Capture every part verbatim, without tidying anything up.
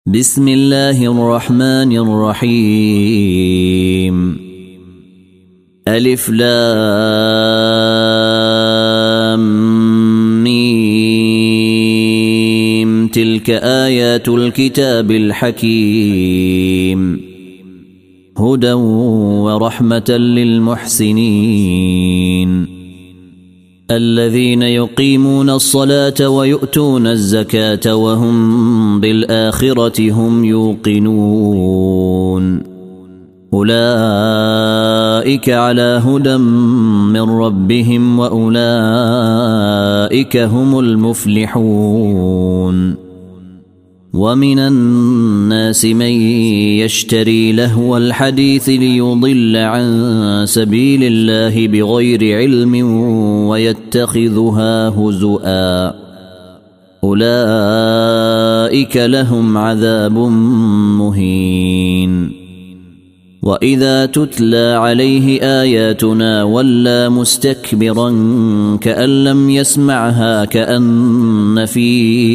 بسم الله الرحمن الرحيم. ألف لام ميم. تلك آيات الكتاب الحكيم، هدى ورحمة للمحسنين الذين يقيمون الصلاة ويؤتون الزكاة وهم بالآخرة هم يوقنون. أولئك على هدى من ربهم وأولئك هم المفلحون. ومن الناس من يشتري لهو الحديث ليضل عن سبيل الله بغير علم ويتخذها هزؤا، أولئك لهم عذاب مهين. وإذا تتلى عليه آياتنا ولى مستكبرا كأن لم يسمعها كأن في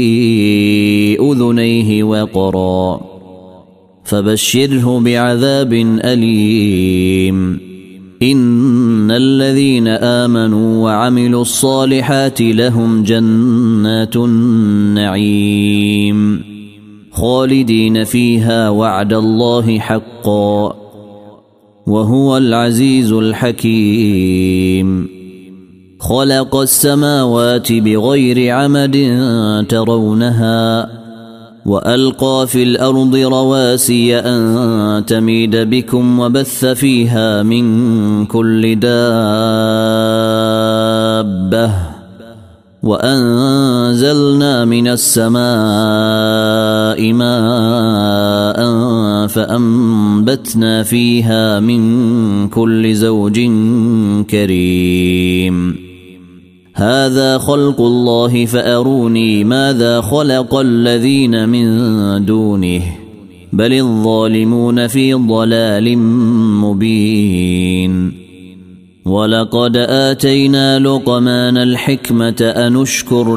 أذنيه وقرا، فبشره بعذاب أليم. إن الذين آمنوا وعملوا الصالحات لهم جنات النعيم خالدين فيها وعد الله حقا، وهو العزيز الحكيم. خلق السماوات بغير عمد ترونها وألقى في الأرض رواسي أن تميد بكم وبث فيها من كل دابة وأنزلنا من السماء ماء فأنبتنا فيها من كل زوج كريم. هذا خلق الله فأروني ماذا خلق الذين من دونه بل الظالمون في ضلال مبين. ولقد آتينا لقمان الحكمة أن اشكر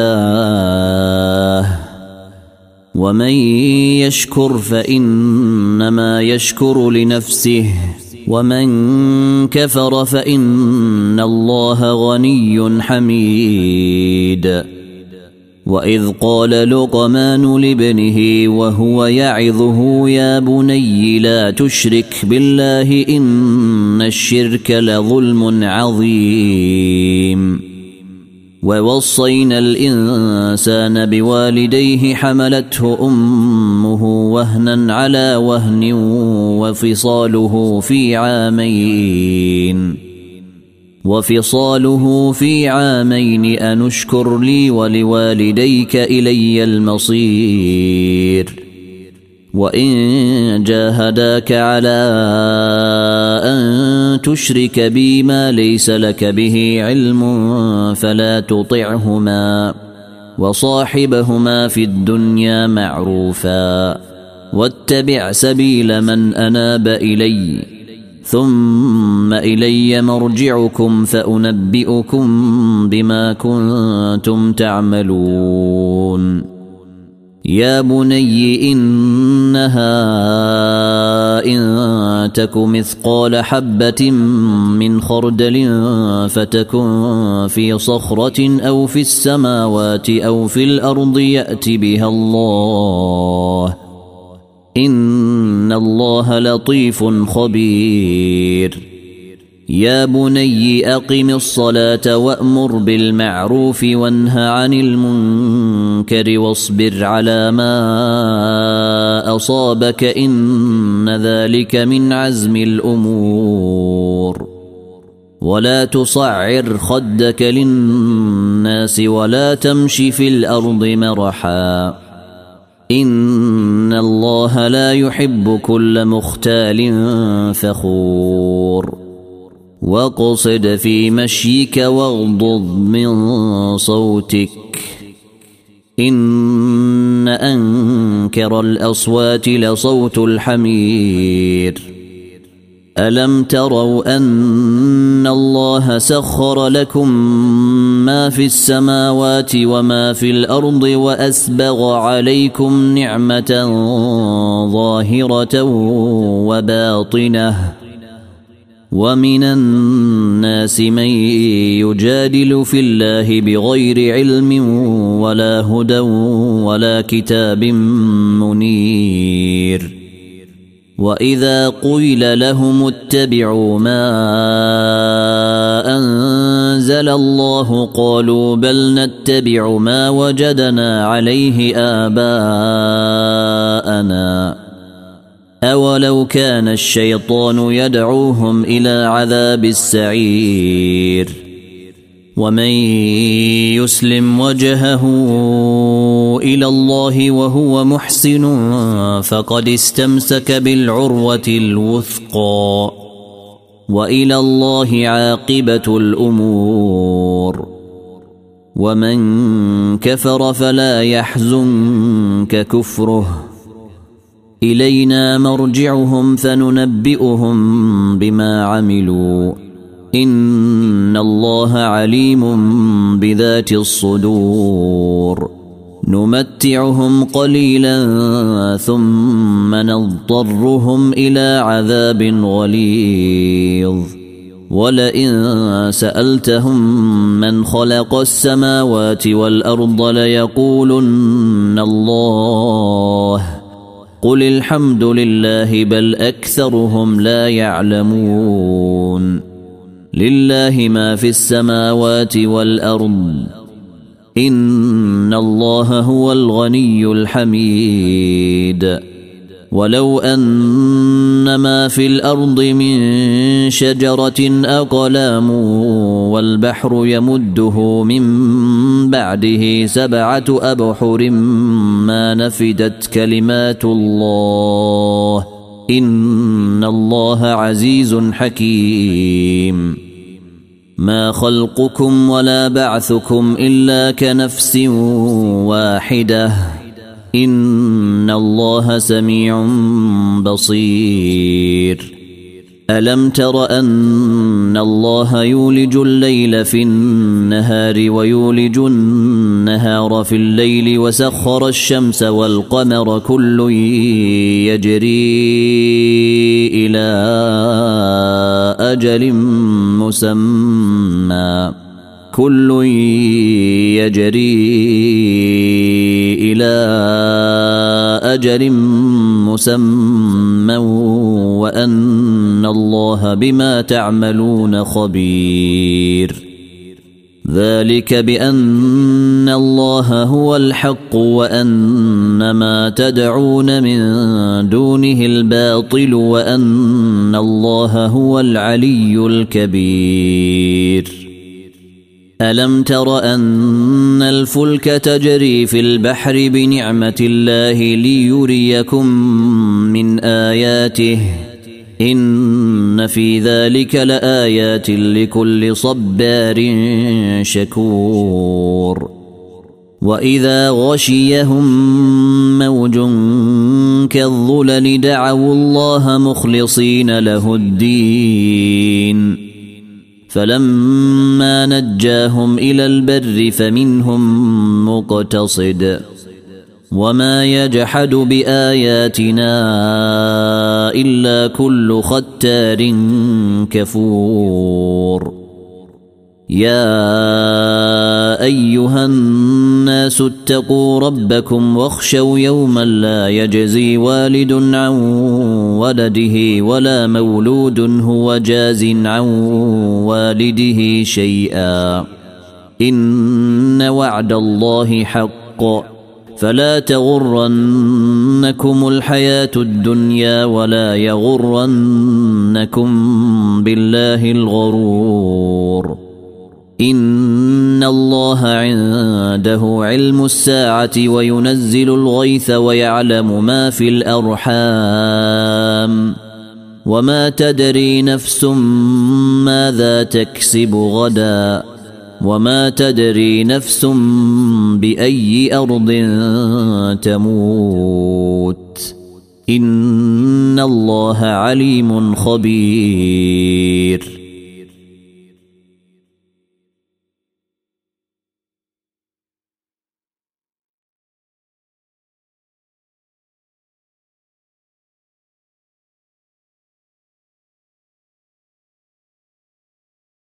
لله، ومن يشكر فإنما يشكر لنفسه، ومن كفر فإن الله غني حميد. وإذ قال لقمان لابنه وهو يعظه يا بني لا تشرك بالله إن الشرك لظلم عظيم. ووصينا الإنسان بوالديه حملته أمه وهنا على وهن وفصاله في عامين وفصاله في عامين أن اشكر لي ولوالديك إلي المصير. وإن جاهداك على أن تشرك بي ما ليس لك به علم فلا تطعهما وصاحبهما في الدنيا معروفا واتبع سبيل من أناب إلي ثم إلي مرجعكم فأنبئكم بما كنتم تعملون. يا بني إنها إن تك مثقال حبة من خردل فتكن في صخرة أو في السماوات أو في الأرض يأت بها الله، إن الله لطيف خبير. يا بني أقم الصلاة وأمر بالمعروف وانه عن المنكر واصبر على ما أصابك إن ذلك من عزم الأمور. ولا تصعر خدك للناس ولا تمشي في الأرض مرحا، إن الله لا يحب كل مختال فخور. واقصد في مشيك واغضض من صوتك، إن أنكر الأصوات لصوت الحمير. ألم تروا أن الله سخر لكم ما في السماوات وما في الأرض وأسبغ عليكم نعمة ظاهرة وباطنة ومن الناس من يجادل في الله بغير علم ولا هدى ولا كتاب منير وإذا قيل لهم اتبعوا ما أنزل الله قالوا بل نتبع ما وجدنا عليه آباءنا أولو كان الشيطان يدعوهم إلى عذاب السعير ومن يسلم وجهه إلى الله وهو محسن فقد استمسك بالعروة الوثقى وإلى الله عاقبة الأمور ومن كفر فلا يحزنك كفره إلينا مرجعهم فننبئهم بما عملوا إن الله عليم بذات الصدور نمتعهم قليلا ثم نضطرهم إلى عذاب غليظ ولئن سألتهم من خلق السماوات والأرض ليقولن الله قل الحمد لله بل أكثرهم لا يعلمون لله ما في السماوات والأرض إن الله هو الغني الحميد ولو أن ما في الأرض من شجرة أقلام والبحر يمده من بعده سبعة أبحر ما نفدت كلمات الله إن الله عزيز حكيم ما خلقكم ولا بعثكم إلا كنفس واحدة إن الله سميع بصير ألم تر أن الله يولج الليل في النهار ويولج النهار في الليل وسخر الشمس والقمر كل يجري إلى أجل مسمى كل يجري إلى أجل مسمى وأن الله بما تعملون خبير ذلك بأن الله هو الحق وأن ما تدعون من دونه الباطل وأن الله هو العلي الكبير ألم تر أن الفلك تجري في البحر بنعمة الله ليريكم من آياته إن في ذلك لآيات لكل صبار شكور وإذا غشيهم موج كالظلل دعوا الله مخلصين له الدين فلما نجاهم إلى البر فمنهم مقتصد وما يجحد بآياتنا إلا كل ختار كفور يا أيها الناس اتقوا ربكم واخشوا يوما لا يجزي والد عن ولده ولا مولود هو جاز عن والده شيئا إن وعد الله حق فلا تغرنكم الحياة الدنيا ولا يغرنكم بالله الغرور إن الله عنده علم الساعة وينزل الغيث ويعلم ما في الأرحام وما تدري نفس ماذا تكسب غدا وما تدري نفس بأي أرض تموت إن الله عليم خبير.